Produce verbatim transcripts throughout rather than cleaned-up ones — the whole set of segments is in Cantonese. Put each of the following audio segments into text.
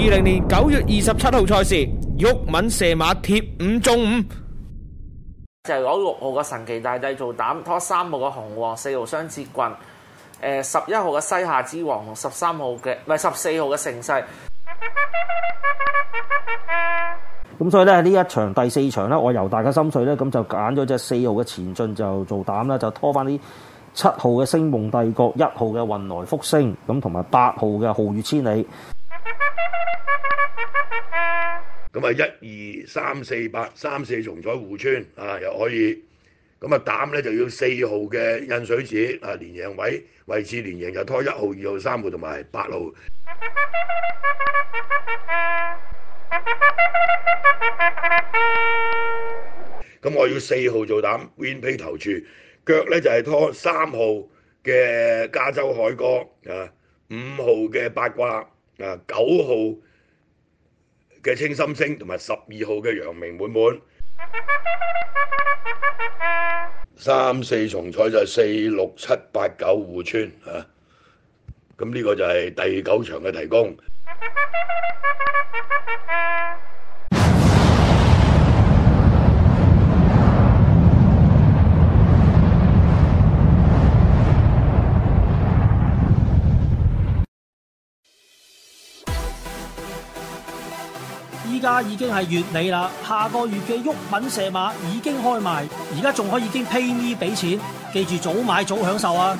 零年九月二十七號賽事，毓民射馬貼五中五， 就係攞六號嘅神奇大帝做膽，拖三號嘅紅王，四號雙節棍，誒十一號嘅西夏之王同十三號嘅唔係十四號嘅盛世。 咁所以咧呢一場第四場咧，我由大家心水咧，咁就揀咗隻四號嘅前進就做膽啦，就拖翻啲七號嘅星夢帝國、一號嘅運來福星，咁同埋八號嘅皓月千里。 咁啊，一二三四八三四重彩互穿啊，又可以。咁啊，膽咧就要四號嘅印水紙啊，連贏位位置連贏就拖一號、二號、三號同埋八號。咁我要四號做膽 ，Win Pay 投注，腳咧就係、是、拖三號嘅加州海歌啊，五號嘅八卦啊，九號嘅清心星同埋十二號嘅陽明滿滿。三四重彩就係四六七八九互穿啊，咁呢個就係第九場嘅提供。 依家已經係月尾啦，下個月嘅毓民射馬已經開賣，而家仲可以經 PayMe 俾錢，記住早買早享受啊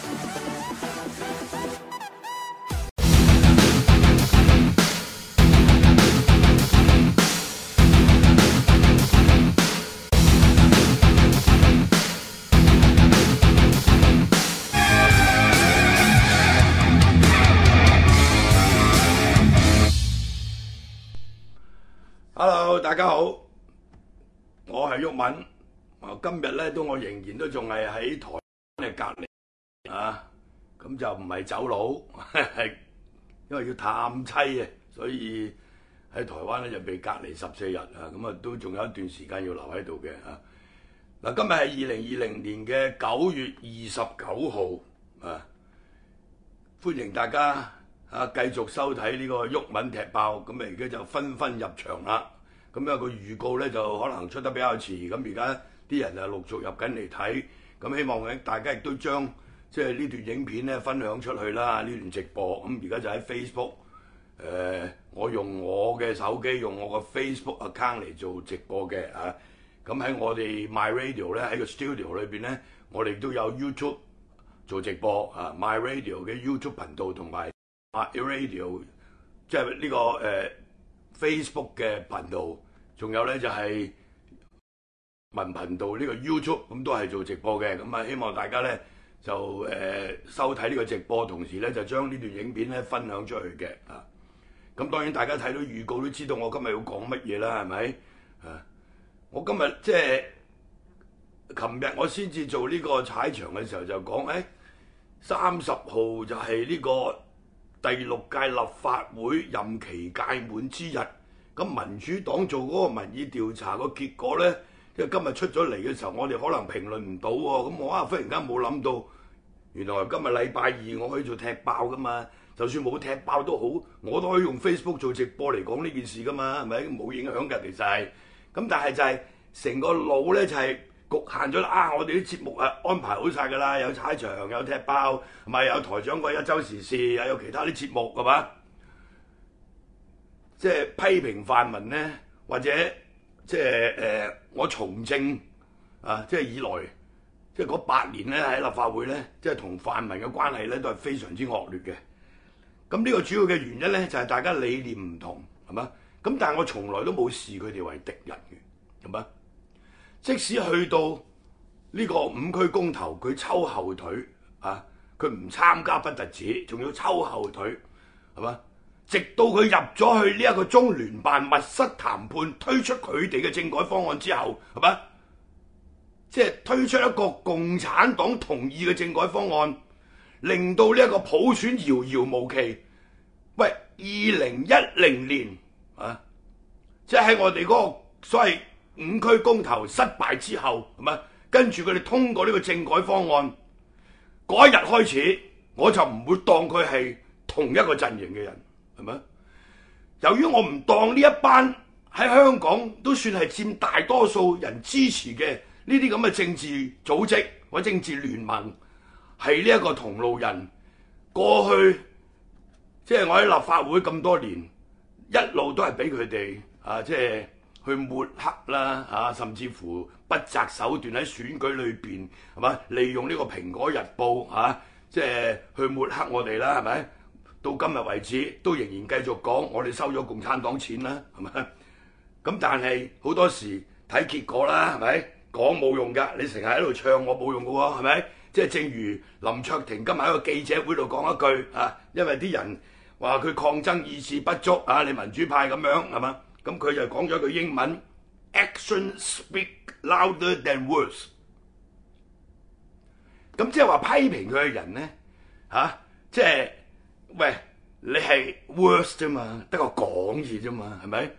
！Hello， 大家好，我係毓民。今日咧都我仍然都仲係喺台灣嘅隔離啊，咁就唔係走佬，係因為要探妻啊，所以喺台灣咧就被隔離十四日啊，咁啊都仲有一段時間要留喺度嘅啊。嗱，今日係二零二零年嘅九月二十九號啊，歡迎大家啊繼續收睇呢個毓民踢爆，咁啊而家就紛紛入場啦。咁有個預告咧就可能出得比較遲，咁而家啲人啊陸續入緊嚟睇，咁希望咧大家亦都將即係呢段影片咧分享出去啦，呢段直播。咁而家就喺 Facebook，誒、呃、我用我嘅手機用我個 Facebook account 嚟做直播嘅啊。咁喺我哋 My Radio 咧喺個 studio 裏邊咧，我哋都有 YouTube 做直播啊 ，My Radio 嘅 YouTube 頻道同埋 My Radio 即係呢、這個誒、呃、Facebook 嘅頻道。仲有咧就係文頻道呢個 YouTube， 咁都係做直播嘅，咁啊希望大家咧就誒、呃、收睇呢個直播，同時咧就將呢段影片咧分享出去嘅啊。咁當然大家睇到預告都知道我今日要講乜嘢啦，係咪啊？我今日即係琴日我先至做呢個踩場嘅時候就講，誒三十號就係呢個第六屆立法會任期屆滿之日。咁民主黨做嗰個民意調查個結果咧，即係今日出咗嚟嘅時候，我哋可能評論唔到喎。咁我啊忽然間冇諗到，原來今日禮拜二我可以做踢爆噶嘛。就算冇踢爆都好，我都可以用 Facebook 做直播嚟講呢件事噶嘛，係咪？冇影響㗎，其實係。咁但係就係成個腦咧就係局限咗啦。啊，我哋啲節目啊安排好晒㗎啦，有踩場，有踢爆，係咪有台長嗰一週時事，又有其他啲節目係嘛？即係批評泛民咧，或者即係誒、呃、我從政啊，即係以來，即係嗰八年咧喺立法會咧，即係同泛民嘅關係咧都係非常之惡劣嘅。咁呢個主要嘅原因咧就係、是、大家理念唔同，係嘛？咁但係我從來都冇視佢哋為敵人嘅，係嘛？即使去到呢個五區公投，佢抽後腿啊，佢唔參加不特止，仲要抽後腿，係嘛？直到佢入咗去呢一個中聯辦密室談判，推出佢哋嘅政改方案之後，係咪？即係推出一個共產黨同意嘅政改方案，令到呢一個普選遙遙無期。喂，二零一零年啊，即係喺我哋嗰個所謂五區公投失敗之後，係咪？跟住佢哋通過呢個政改方案嗰一日開始，我就唔會當佢係同一個陣營嘅人。係咪？ 由於我唔當呢一班喺香港都算係佔大多數人支持嘅呢啲咁嘅政治組織或者政治聯盟係呢一個同路人，過去即係、就是、我喺立法會咁多年，一路都係俾佢哋啊，即、就、係、是、去抹黑啦，啊，甚至乎不擇手段喺選舉裏邊係嘛，利用呢個《蘋果日報》啊，即、就、係、是、去抹黑我哋啦，係咪？到今日為止都仍然繼續講我哋收咗共產黨錢啦，係咪？咁但係好多時睇結果啦，係咪？講冇用㗎，你成日喺度唱我冇用㗎喎，係咪？即係正如林卓廷今日喺個記者會度講一句啊，因為啲人話佢抗爭意志不足啊，你民主派咁樣係嘛？咁佢就講咗句英文 ：Action speak louder than words。咁即係話批評佢嘅人咧嚇，即係喂你係 words 啫嘛，得個講字啫嘛，係咪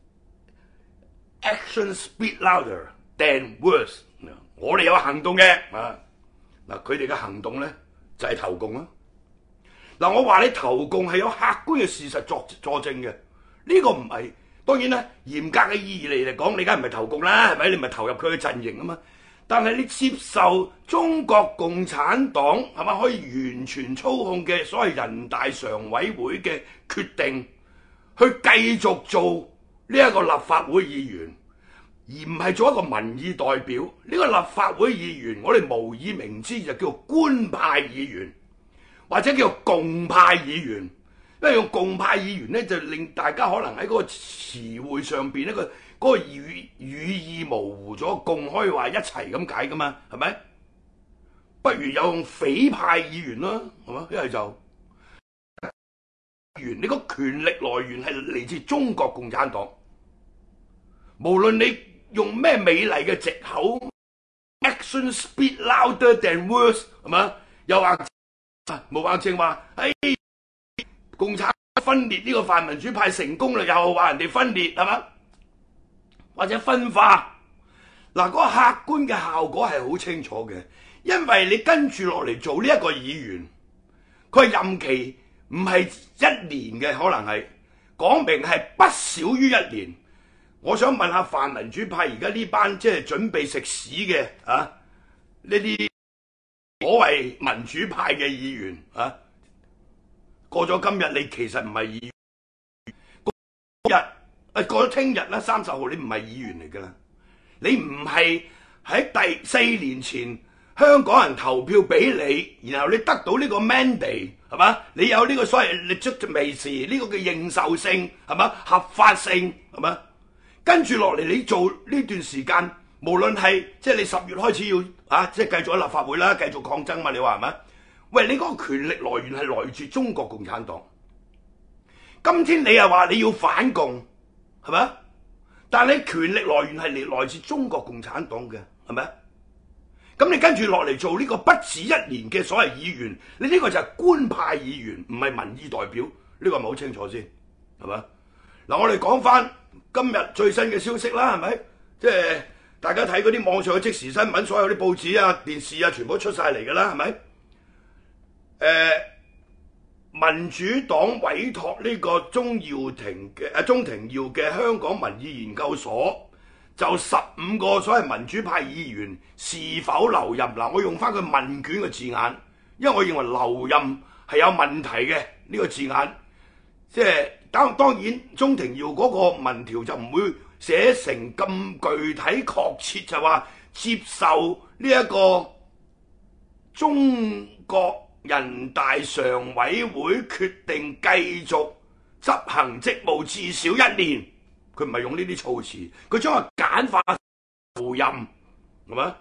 ？Action speak louder than words。我哋有行動嘅啊！嗱，佢哋嘅行動咧就係、是、投共啦。嗱，我話你投共係有客觀嘅事實作佐證嘅，呢、這個唔係當然啦，嚴格嘅意義嚟嚟講，你梗係唔係投共啦，係咪？你咪投入佢嘅陣營啊嘛。但係你接受中國共產黨係咪可以完全操控嘅所謂人大常委會嘅決定，去繼續做呢一個立法會議員？而唔係做一個民意代表，呢個立法會議員，我哋無以名之就叫做官派議員，或者叫做共派議員。因為用共派議員咧，就令大家可能喺嗰個詞彙上邊一個嗰個語語意模糊咗，共可以話一齊咁解噶嘛，係咪？不如有用匪派議員啦，係嘛？一係就議員，你個權力來源係嚟自中國共產黨，無論你用咩美麗嘅藉口 ，action speak louder than words， 係嘛？又話毛孟靜話，哎，共產分裂呢個泛民主派成功啦，又話人哋分裂，係嘛？或者分化，嗱，嗰個客觀嘅效果係好清楚嘅，因為你跟住落嚟做呢一個議員，佢任期唔係一年嘅，可能係講明係不少於一年。我想問下泛民主派而家呢班即係準備食屎嘅啊，呢啲所謂民主派嘅議員啊，過咗今日你其實唔係議員，今日誒過咗聽日啦，三十號你唔係議員嚟㗎啦，你唔係喺第四年前香港人投票俾你，然後你得到呢個 mandate 係嘛？你有呢個所謂你出未時呢個嘅認受性係嘛？合法性係嘛？跟住落嚟，你做呢段時間，無論係即係你十月開始要啊，即係繼續喺立法會啦，繼續抗爭嘛？你話係咪？喂，你嗰個權力來源係來自中國共產黨。今天你又話你要反共，係咪？但係你權力來源係嚟來自中國共產黨嘅，係咪？咁你跟住落嚟做呢個不止一年嘅所謂議員，你呢個就係官派議員，唔係民意代表，呢個係咪好清楚先？係咪？嗱，我哋講翻今日最新嘅消息啦，係咪？即係大家睇嗰啲網上嘅即時新聞，所有啲報紙啊、電視啊，全部都出晒嚟㗎啦，係咪？誒、呃，民主黨委託呢個鍾耀庭嘅啊鍾庭耀嘅香港民意研究所，就十五個所謂民主派議員是否留任嗱，我用翻佢問卷嘅字眼，因為我認為留任係有問題嘅呢個字眼，即係。當當然，鍾庭耀嗰個民調就唔會寫成咁具體確切，就話接受呢一個中國人大常委會決定繼續執行職務至少一年。佢唔係用呢啲措辭，佢將佢簡化留任，係咪？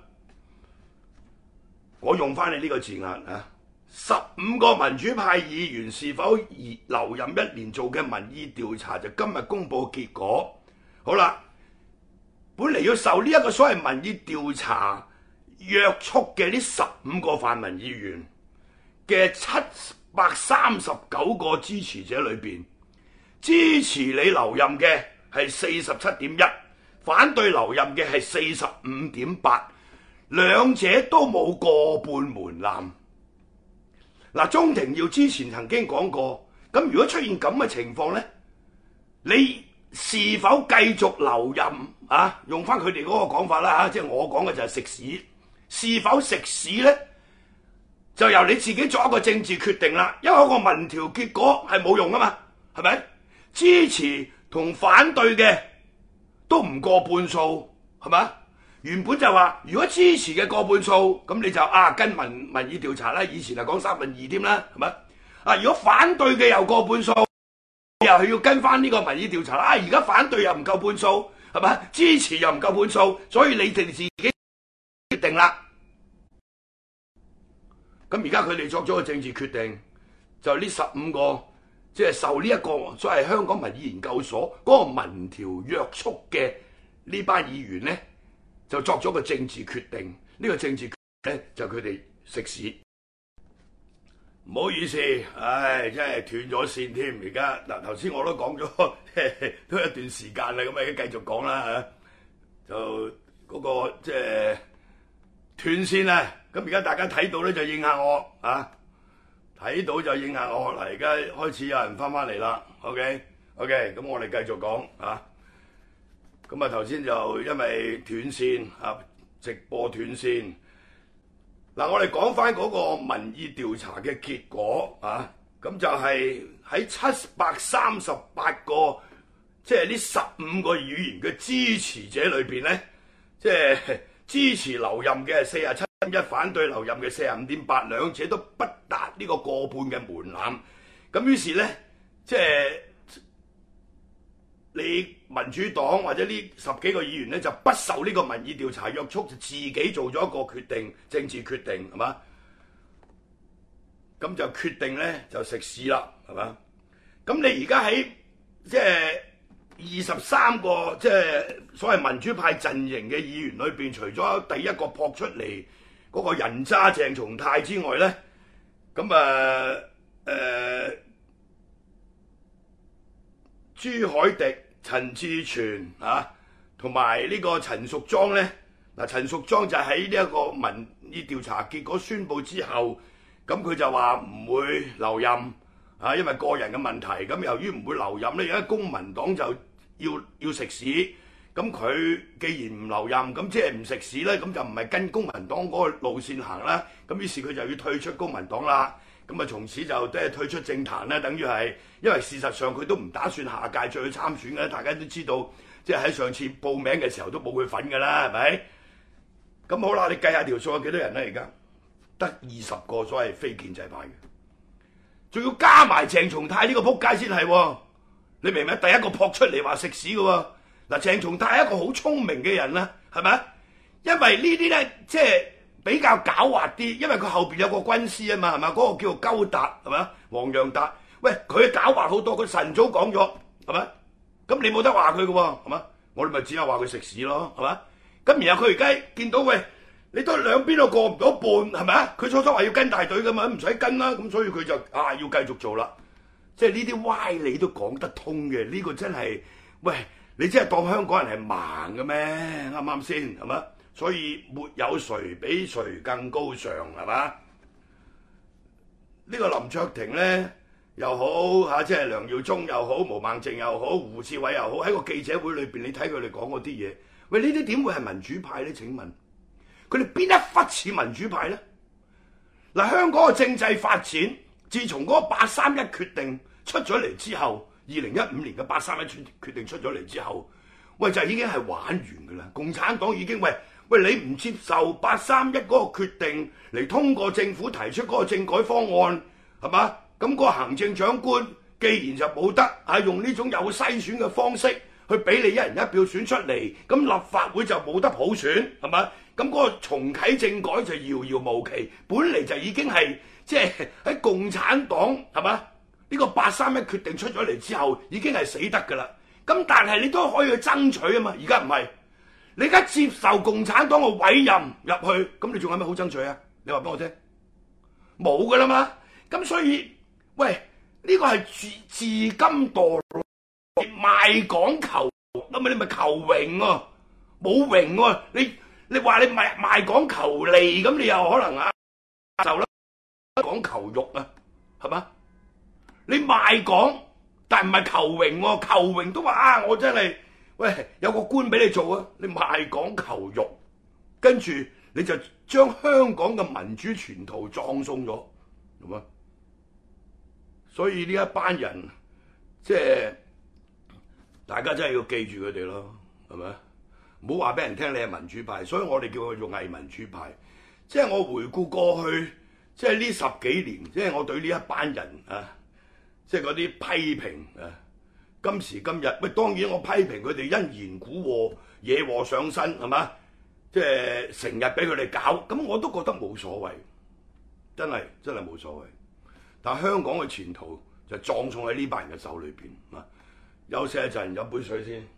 我用翻你呢個字眼啊！十五個民主派議員是否留任一年做嘅民意調查就今日公佈結果。好啦，本嚟要受呢一個所謂民意調查約束嘅呢十五個泛民議員嘅七百三十九個支持者裏邊，支持你留任嘅係四十七點一，反對留任嘅係四十五點八，兩者都冇過半門檻。嗱，鍾庭耀之前曾經講過，咁如果出現咁嘅情況咧， 你是否繼續留任啊？用翻佢哋嗰個講法啦嚇，即係我講嘅就係食屎。是否食屎咧，就由你自己作一個政治決定啦。因為個民調結果係冇用啊嘛，係咪？支持同反對嘅都唔過半數，係咪？原本就話如果支持嘅過半數，咁你就啊跟民民意調查啦。以前係講三分二添啦，係咪？啊，如果反對嘅又過半數，又係要跟翻呢個民意調查啦。啊，而家反對又唔夠半數，係咪？支持又唔夠半數，所以你哋自己決定啦。咁而家佢哋作咗個政治決定，就呢十五個即係受呢一個所謂香港民意研究所嗰個民調約束嘅呢班議員咧，就作咗個政治決定。呢個政治決定咧就佢哋食屎。唔好意思，唉，真係斷咗線添。而家嗱，頭先我都講咗都一段時間啦，咁啊而家繼續講啦嚇，就嗰個即係斷線啦。咁而家大家睇到咧就應下我啊，睇到就應下我。嗱，而家開始有人翻翻嚟啦。OK OK，咁我哋繼續講啊。咁啊頭先就因為斷線啊，直播斷線。嗱，我哋講翻嗰個民意調查嘅結果啊，咁就係喺七百三十八個，即係呢十五個議員嘅支持者裏邊咧，即係支持留任嘅係四十七點一，反對留任嘅四十五點八，兩者都不達呢個過半嘅門檻。咁於是咧，即係你民主黨或者呢十幾個議員咧，就不受呢個民意調查約束，就自己做咗一個決定，政治決定係嘛？咁就決定咧就食屎啦，係嘛？咁你而家喺即係二十三個即係所謂民主派陣營嘅議員裏邊，除咗第一個撲出嚟嗰個人渣鄭松泰之外咧，咁啊誒朱凱廸、陳志全啊，同埋呢個陳淑莊咧，嗱陳淑莊就喺呢一個民意調查結果宣佈之後，咁佢就話唔會留任啊，因為個人嘅問題。咁由於唔會留任咧，而家公民黨就要要食屎。咁佢既然唔留任，咁即係唔食屎咧，咁就唔係跟公民黨嗰個路線行啦。咁於是佢就要退出公民黨啦。咁啊，從此就即係退出政壇咧，等於係，因為事實上佢都唔打算下屆再去參選嘅，大家都知道，即係喺上次報名嘅時候都冇佢份㗎啦，係咪？咁好啦，你計下條數有幾多人咧？而家得二十個所謂非建制派嘅，仲要加埋鄭松泰呢個仆街先係，你明唔明？第一個撲出嚟話食屎嘅喎，嗱鄭松泰係一個好聰明嘅人啦，係咪？因為呢啲咧即係比較狡猾啲，因為佢後邊有個軍師啊嘛，係嘛？嗰、那個叫做勾達係嘛？黃洋達，喂佢狡猾好多，佢晨早講咗係咪？咁你冇得話佢嘅喎，係嘛？我哋咪只有話佢食屎咯，係嘛？咁然後佢而家見到喂，你都兩邊都過唔到半，係咪啊？佢初初話要跟大隊嘅嘛，唔使跟啦，咁所以佢就啊要繼續做啦。即係呢啲歪理都講得通嘅，呢、這個真係喂，你真係當香港人係盲嘅咩？啱唔啱先係嘛？所以沒有誰比誰更高尚係嘛？呢、這個林卓廷咧又好嚇，即係梁耀忠又好，毛孟靜又好，胡志偉又好，喺個記者會裏邊，你睇佢哋講嗰啲嘢，喂呢啲點會係民主派咧？請問佢哋邊一忽似民主派咧？嗱，香港嘅政制發展，自從嗰個八三一決定出咗嚟之後，二零一五年嘅八三一決定出咗嚟之後，喂就已經係玩完㗎啦！共產黨已經喂。喂，你唔接受八三一嗰個決定嚟通過政府提出嗰個政改方案，係嘛？咁嗰個行政長官既然就冇得啊用呢種有篩選嘅方式去俾你一人一票選出嚟，咁立法會就冇得普選，係嘛？咁嗰個重啟政改就遙遙無期。本嚟就已經係即係喺共產黨係嘛？呢個八三一決定出咗嚟之後，已經係死得㗎啦。咁但係你都可以去爭取啊嘛，而家唔係。你而家接受共產黨嘅委任入去，咁你仲有咩好爭取啊？你話俾我聽，冇噶啦嘛。咁所以，喂，呢、這個係自自甘墮落，賣港求，咁咪你咪求榮喎、啊，冇榮喎、啊。你你話你賣賣港求利，咁你又可能啊就啦，講求肉啊，係嘛？你賣港但唔係求榮喎，求榮都話啊，我真係喂有個官俾你做啊，你賣港求辱，跟住你就將香港嘅民主前途葬送咗，係嘛？所以呢一班人即係大家真係要記住佢哋咯，係咪？唔好話俾人聽你係民主派，所以我哋叫佢做偽民主派。即係我回顧過去，即係呢十幾年，即係我對呢一班人啊，即係嗰啲批評啊，今時今日，喂，當然我批評佢哋因言蠱禍、惹禍上身，係嘛？即係成日俾佢哋搞，咁我都覺得冇所謂，真係真係冇所謂。但係香港嘅前途就葬送喺呢班人嘅手裏邊啊！休息一陣，飲杯水先。